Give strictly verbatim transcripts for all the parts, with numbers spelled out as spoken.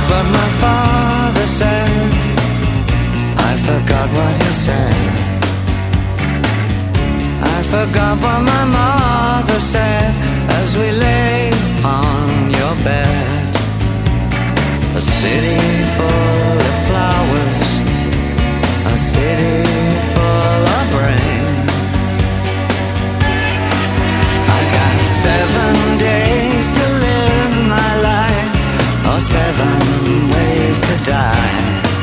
what my father said. I forgot what he said. I forgot what my mother said as we lay on your bed. A city full of flowers, a city full of rain. I got seven days to live my life, or seven ways to die.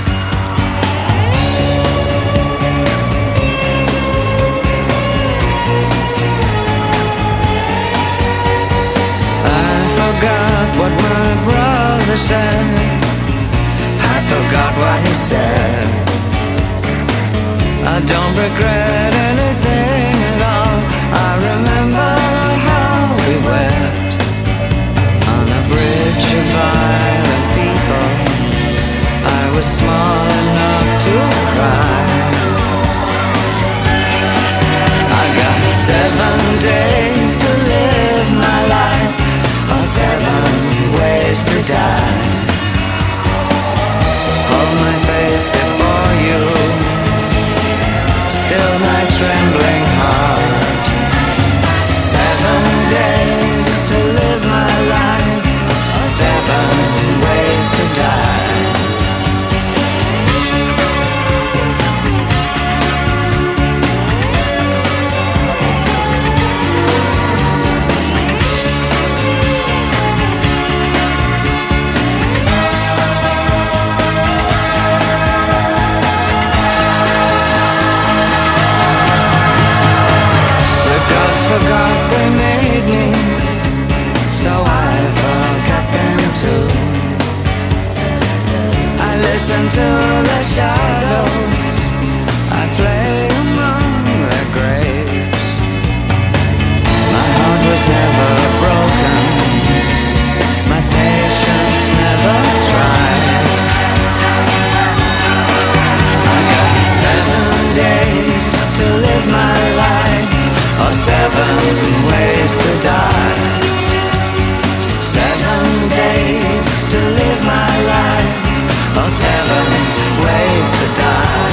I forgot what my brother said. I forgot what he said. I don't regret anything at all. I remember how we wept on a bridge of violent people. I was small enough to cry. I got seven days to live my life, or seven ways to die. Hold my face before you, still my trembling heart. Seven days is to live my life, seven ways to die. Forgot they made me, so I forgot them too. I listen to the shadows, I play among their graves. My heart was never broken, my patience never tried. I got seven days to live my life, or seven ways to die. Seven days to live my life, or seven ways to die.